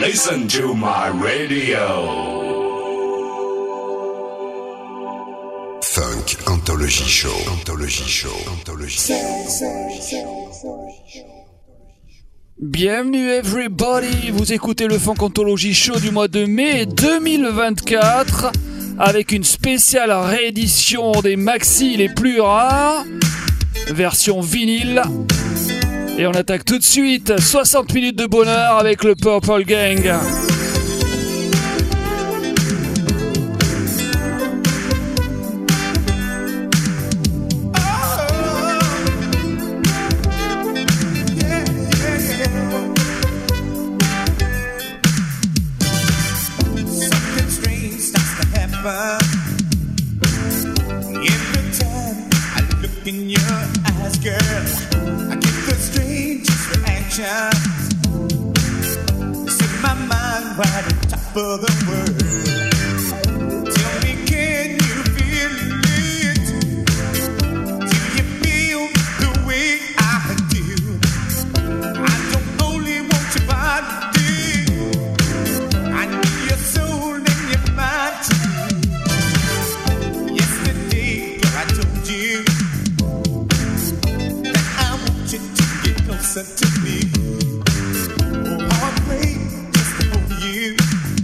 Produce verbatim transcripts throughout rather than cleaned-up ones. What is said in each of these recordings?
Listen to my radio. Funk Anthology Show. Anthology Show. Anthology Show. Bienvenue everybody, vous écoutez le Funk Anthology Show du mois de mai deux mille vingt-quatre avec une spéciale réédition des maxi les plus rares, version vinyle. Et on attaque tout de suite soixante minutes de bonheur avec le Purple Gang. For the world, tell me, can you feel it? Do you feel the way I do? I don't only want your body, I need your soul and your mind too. Yesterday, girl, I told you that I want you to get closer to me. Oh, heartbreak just for you.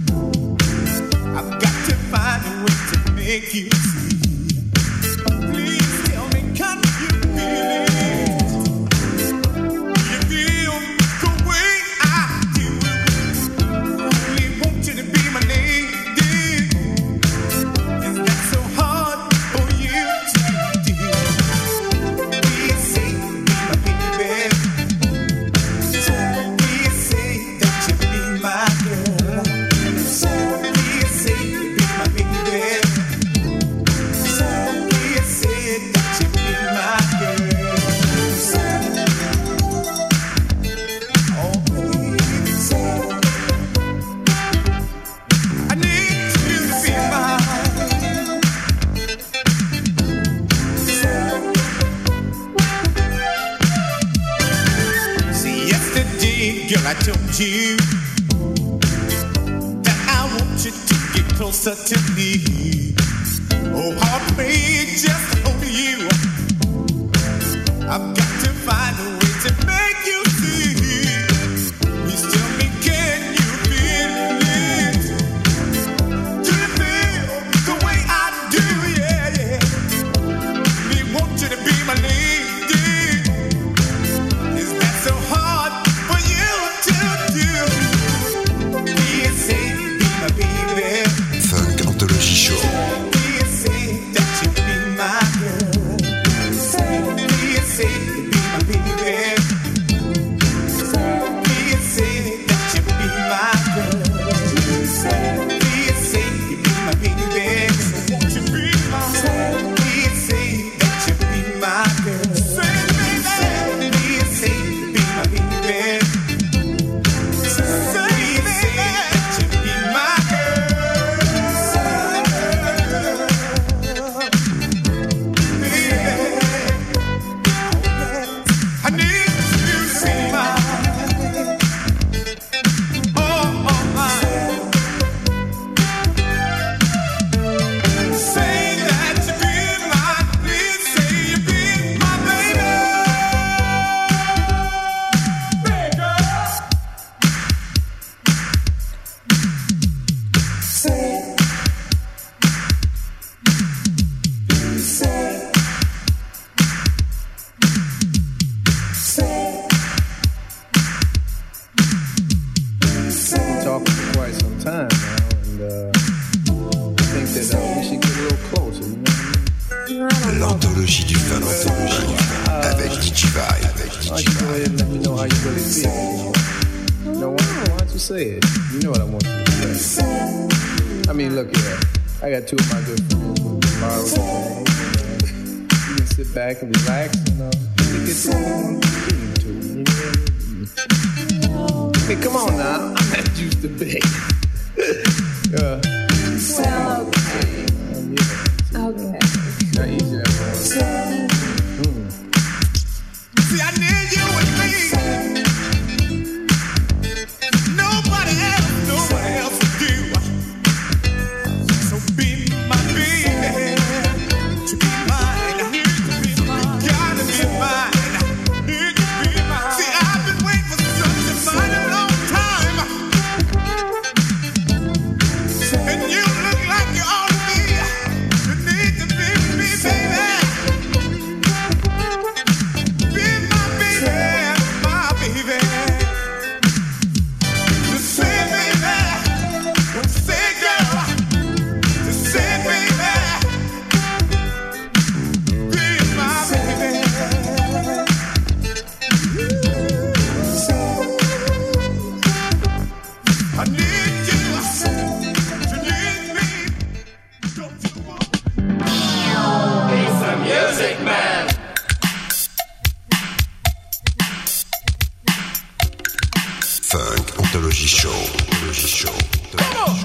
I've got to find a way to make you see. Please tell me, can you feel it? You feel the way I do. I only want you to be my lady. Is that so hard for you to do? Please say, be my baby. Please say that you be my girl. Please say be my baby. Please say that you be my girl. Oh, please. I need you to be mine. See, yesterday, girl, I told you that I want you to get closer to me. Oh, heartbreak just for you. I've got to find a way to make you see. Please tell me, can you feel it? Do you feel the way I do? Yeah, yeah. Me want you to be my lady. Is that so hard for you to do? Please say, be my baby. Funk Anthology Show. Please say that you be my girl. Please say, be my baby. Please say that you be my girl. Please say you be my baby. Won't you be my girl? Please say that you be my girl. Please say you be my baby. Please say that you be my girl. Baby, I need you to be mine. Oh, oh, mine. Say that you be mine. Please say you be my baby. Baby. Say, say, say. Talking for quite some time now, and uh, I think that uh, we should get a little closer. You know what I mean? L'anthologie du fan anthologie avec D J Vibe. Avec Why D J don't you go ahead Vibe. and let me know how you really feel? You know, you know why, why don't you say it? You know what I want you to say. I mean, look here. I got two of my good friends with tomorrow today. You can sit back and relax, you know. You get to what you to, you know. Hey, come on now. I'm not used to big. uh, Well, okay. um, yeah. Okay. Not easy that way. Mm. See, I need you with me. Nobody else. I need you to need me. Don't you want He's the Music Man. Funk Anthology Show. Anthology Show. come on?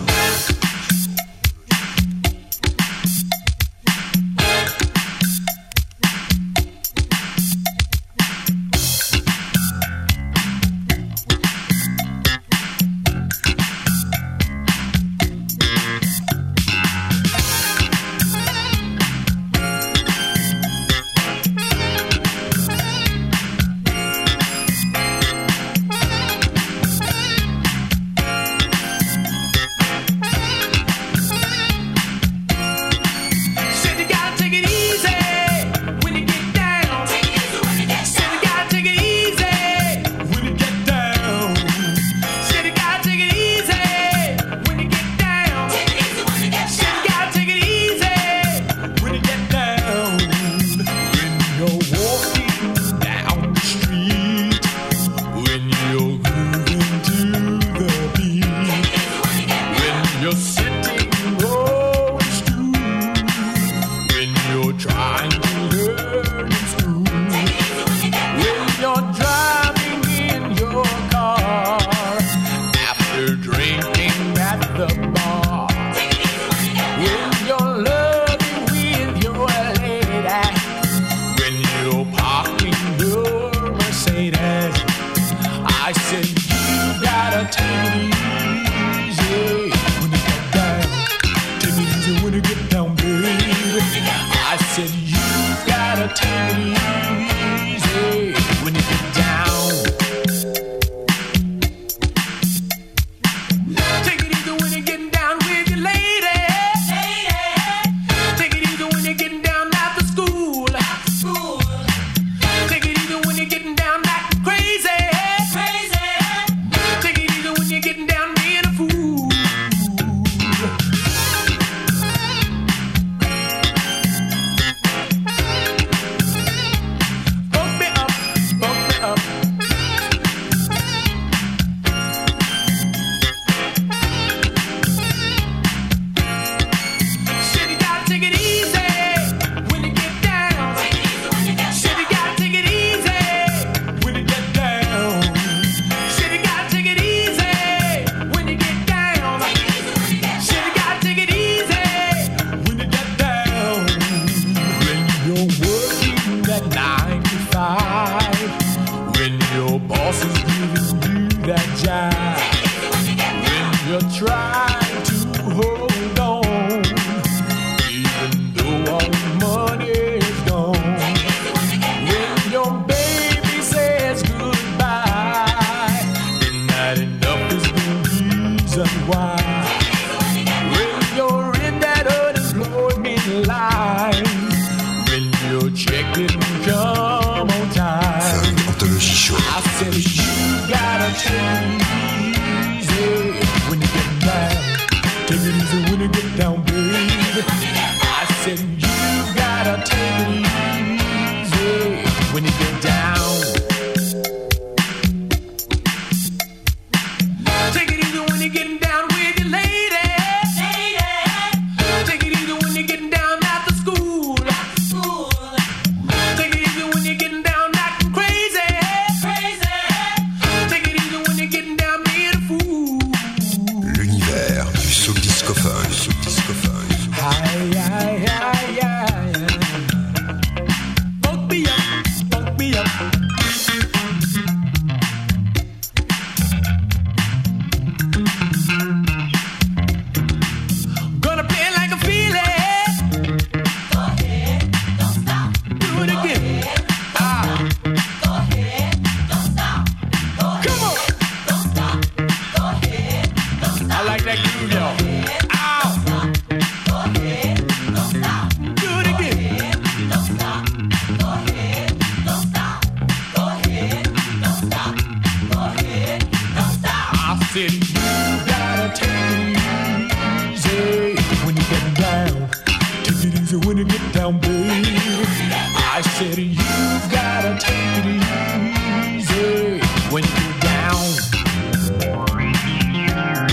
When you're down.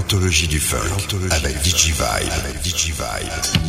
L'anthologie du funk avec Digivibe. Avec Digivibe.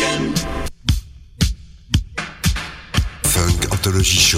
Nation. Funk Anthology Show.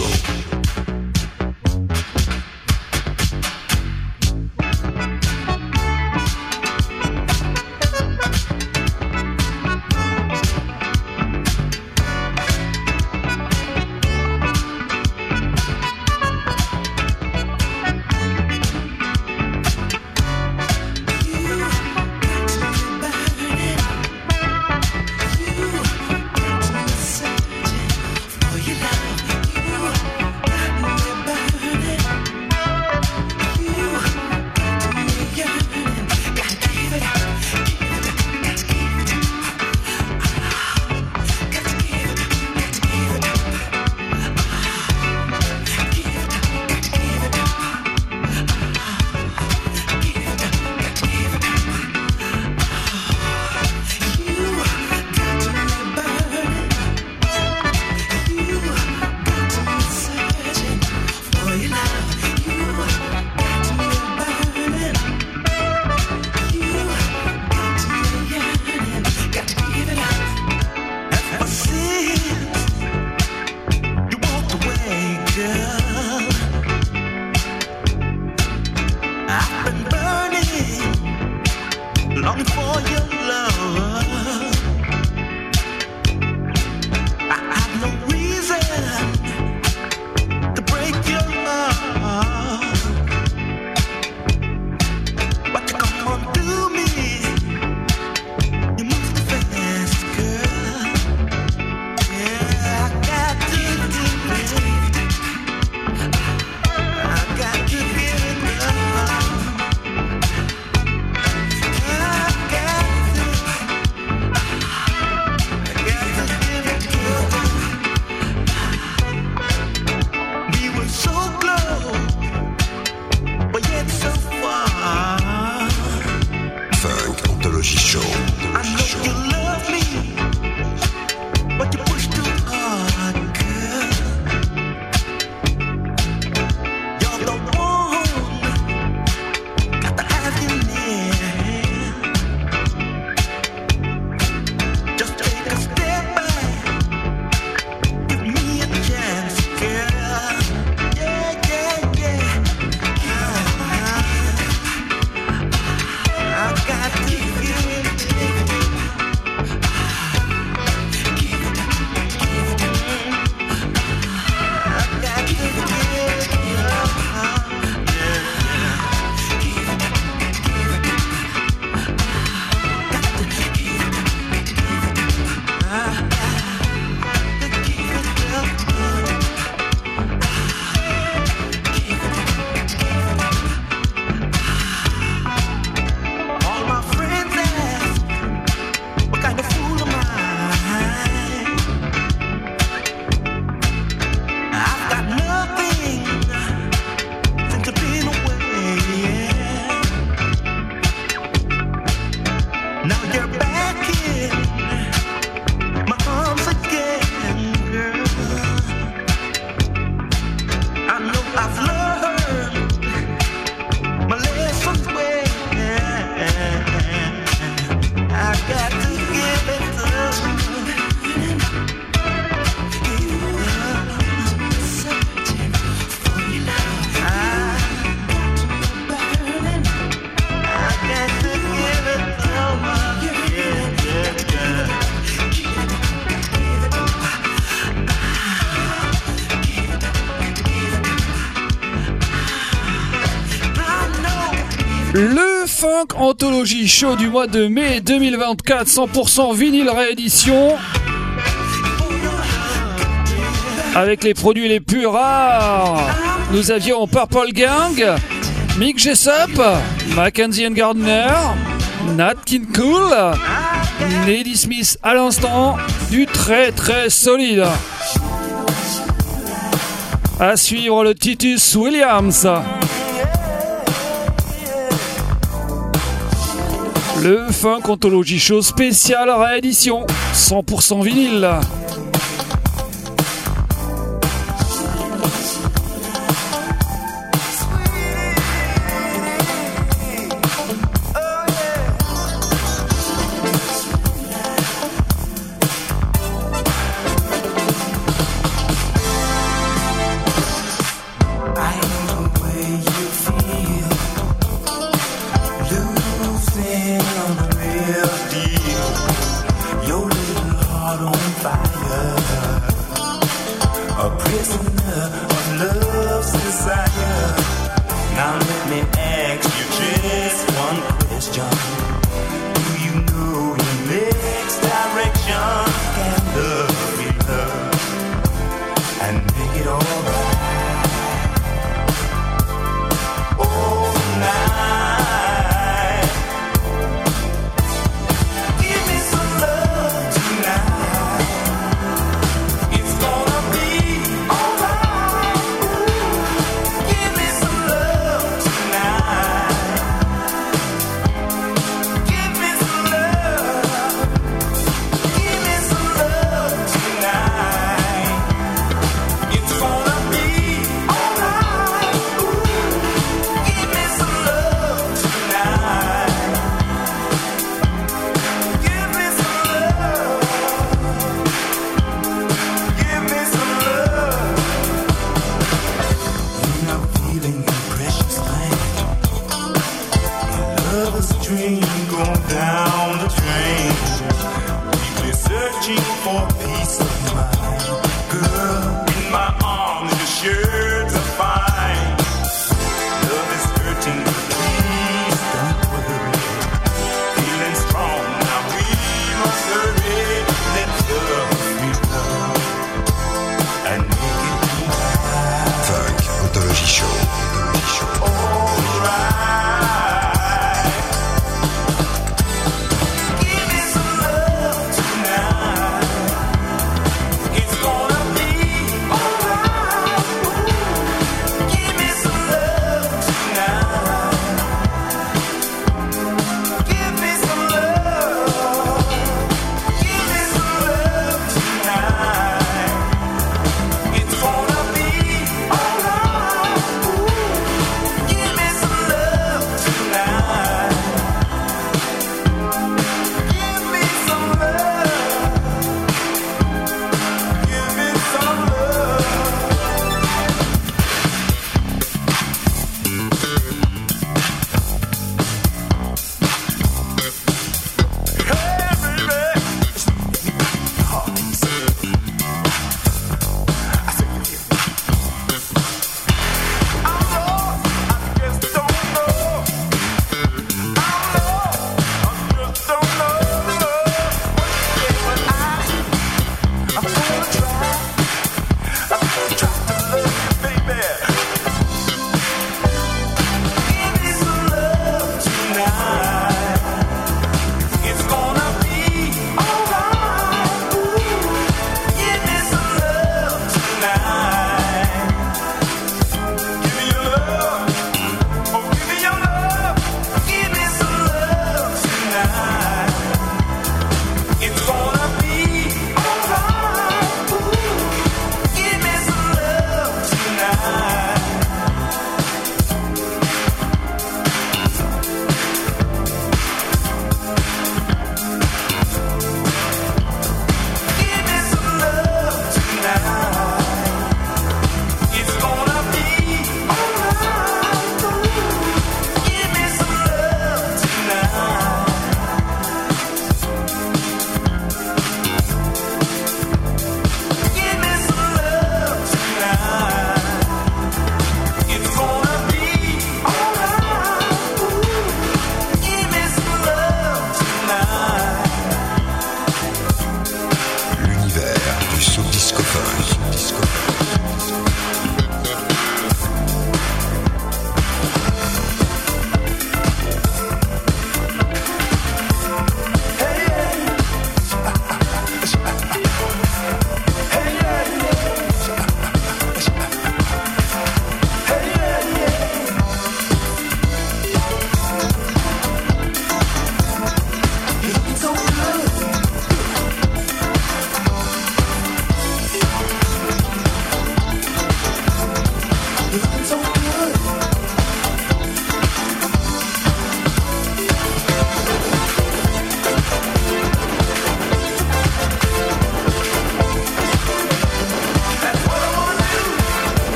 Le Funk Anthology Show du mois de mai deux mille vingt-quatre, cent pour cent vinyle réédition. Avec les produits les plus rares, nous avions Purple Gang, Mick Jessup, Mackenzie and Gardner, Nat King Cole, Lady Smith à l'instant, du très très solide. À suivre le Titus Williams. Le Funk Anthology Show spécial réédition, cent pour cent vinyle. question. Do you know your next direction? Can love be love and make it alright? Oh, night, give me some love tonight. It's gonna be alright. Give me some love tonight. Give me some love. Give me some love tonight. It's gonna be alright. Give me some love tonight. Give me some love. Give me some love. When I'm feeling your precious thing, my love is a dream going down the drain. Deeply searching for peace of mind. Girl, in my arms, you're sure to find. Love is hurting, but please don't worry. Feeling strong, now we must hurry. Let love be love and make it right. Funk Anthology Show. Anthology Show. Alright. Give me some love tonight.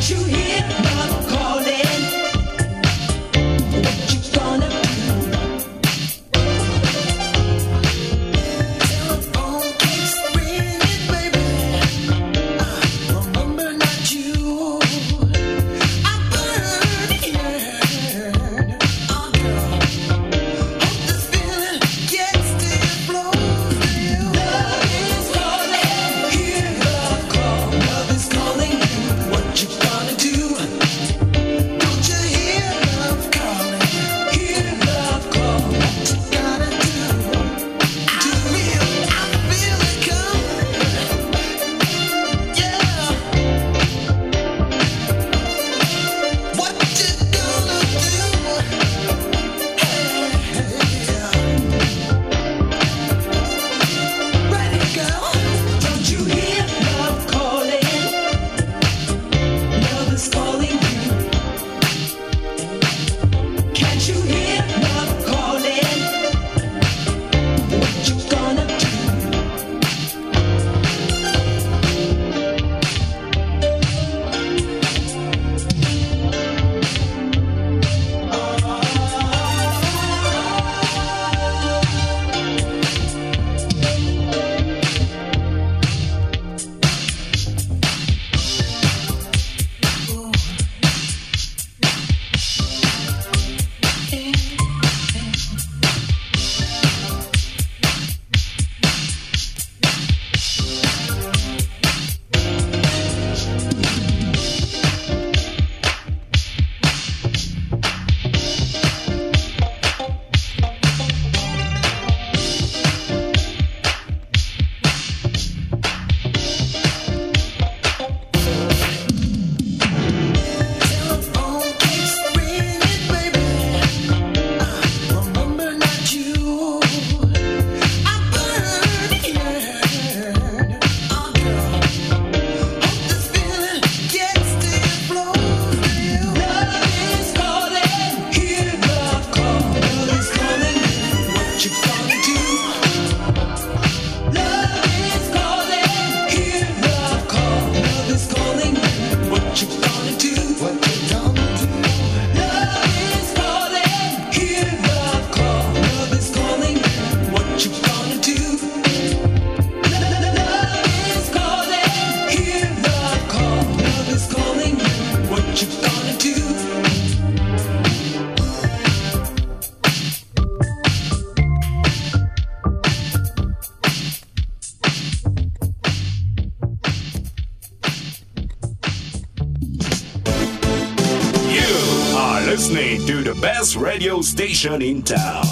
listening to the best radio station in town.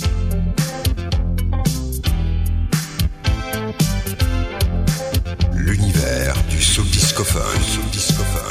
L'univers du soul discophone, soul discophone.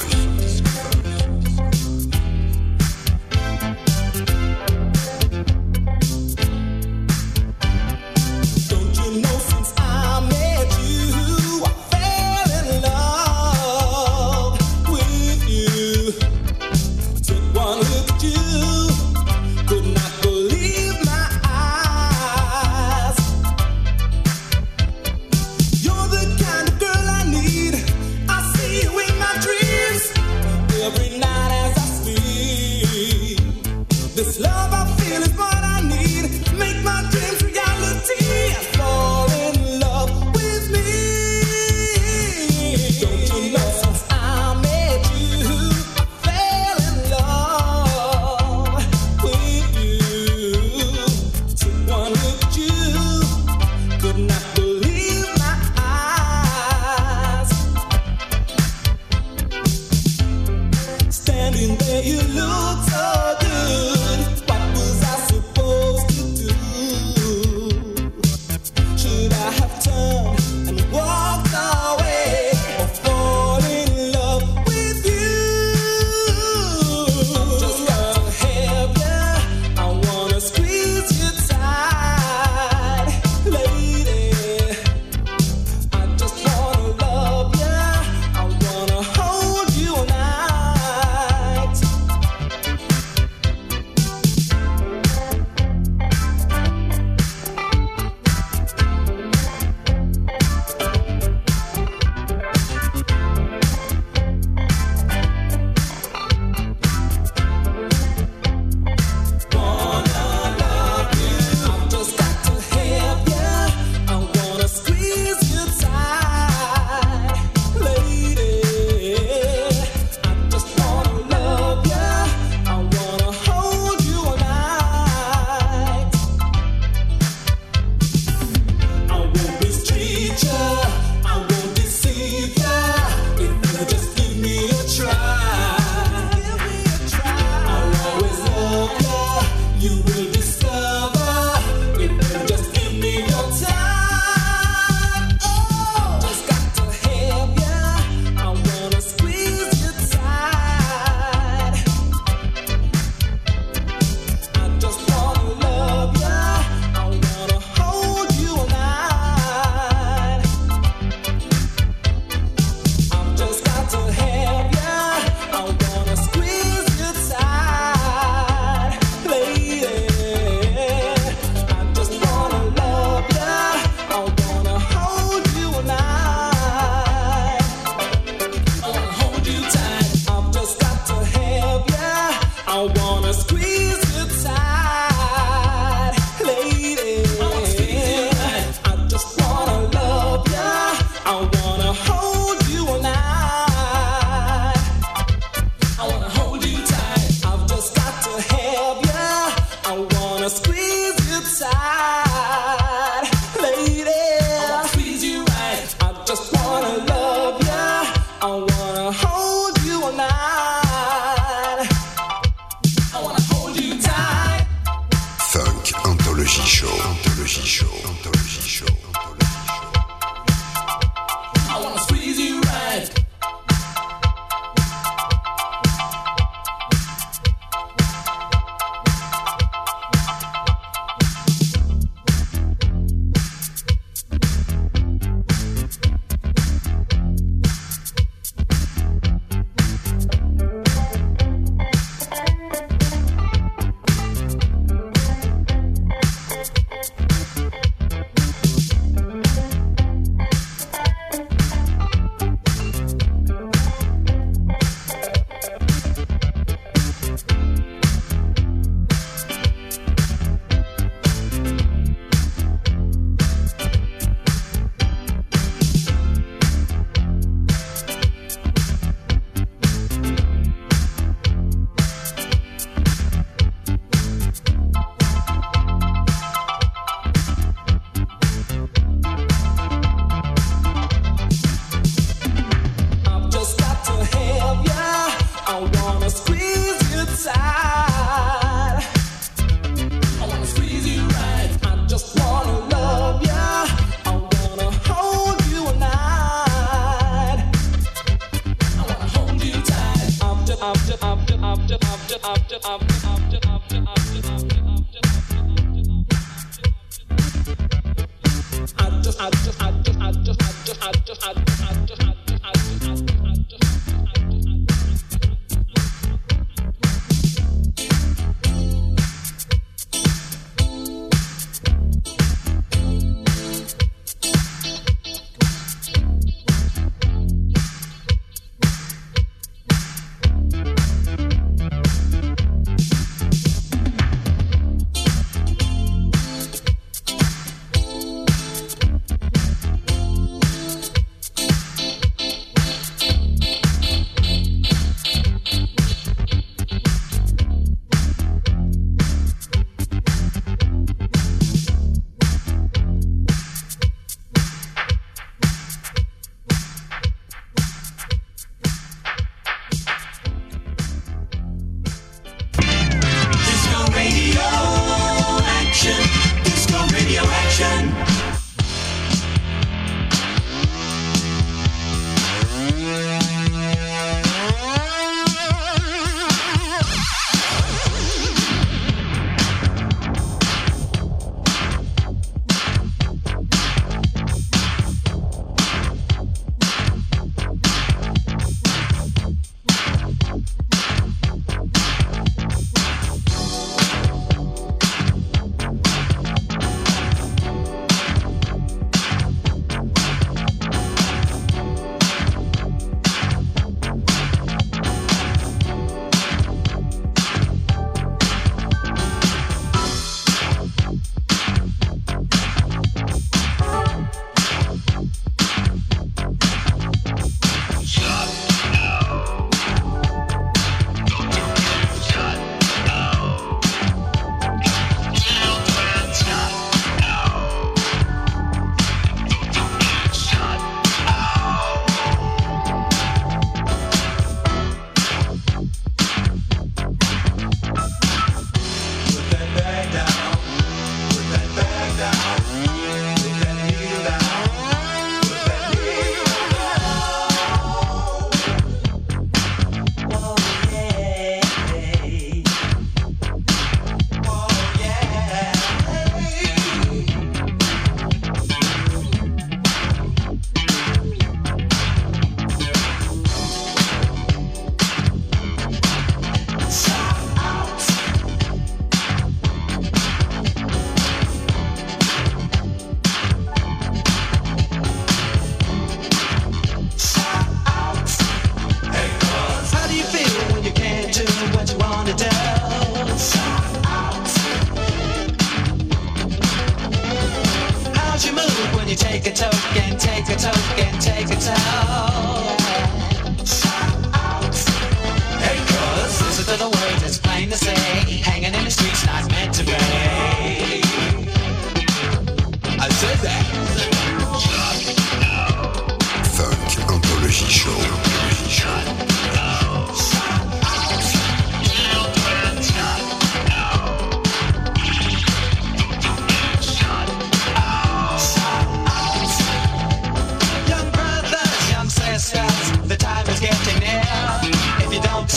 Show, Anthology Show, Anthology Show, Anthology Show. I wanna squeeze you right.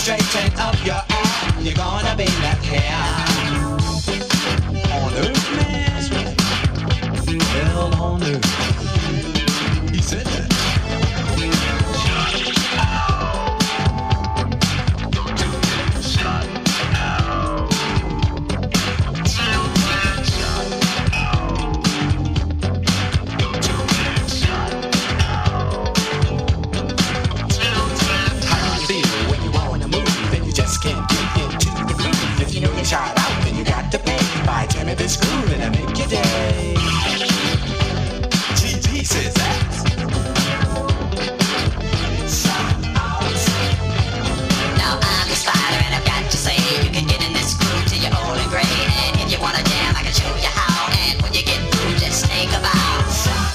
straighten up your arm. You're gonna be left here on earth, man. That's right. Hell on earth. He said that. Shout out, then you got to pay. Buy Jimmy this groove and I make your day. G G says that. Now I'm the spider and I've got to say you can get in this groove till you're old and gray. And if you wanna jam, I can show you how. And when you get through, just think about.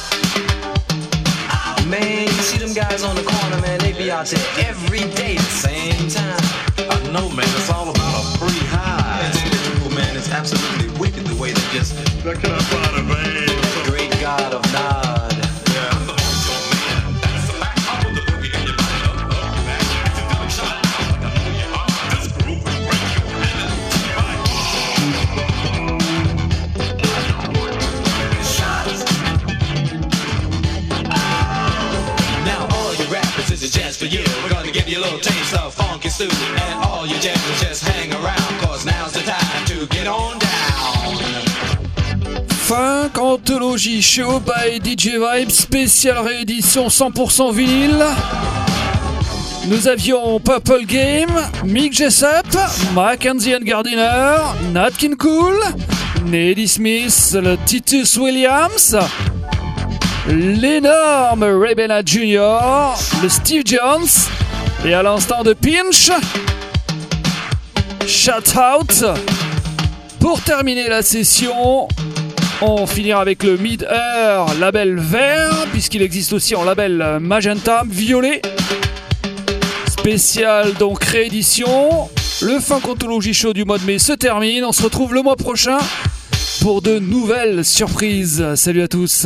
Oh, man, you see them guys on the corner, man, they be out there every day at the same time. I know, man, it's all about a free high. Man, it's absolutely wicked the way they just look up out of the great God of Nod. Yeah, I'm the Hojo man. That's the fact. I put the boogie in your body up, up, back. It's a feeling shot out like I know your heart. This groove will break your hand. Now all you rappers, this is just for you. We're gonna give you a little taste of funky stew. And all you jammers just hang around, cause now's the time to get on down. Funkantology Show by D J Vibe, spéciale réédition cent pour cent vinyle. Nous avions Purple Game, Mick Jessup, Mackenzie and Gardiner, Nat King Cole, Neddy Smith, le Titus Williams, l'énorme Ray Bennett junior, le Steve Jones, et à l'instant de Pinch, Shout Out. Pour terminer la session, on finira avec le Mid-Air label vert, puisqu'il existe aussi en label magenta violet. Spécial donc réédition. Le Funkantology Show du mois de mai se termine. On se retrouve le mois prochain pour de nouvelles surprises. Salut à tous.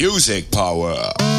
Music Power.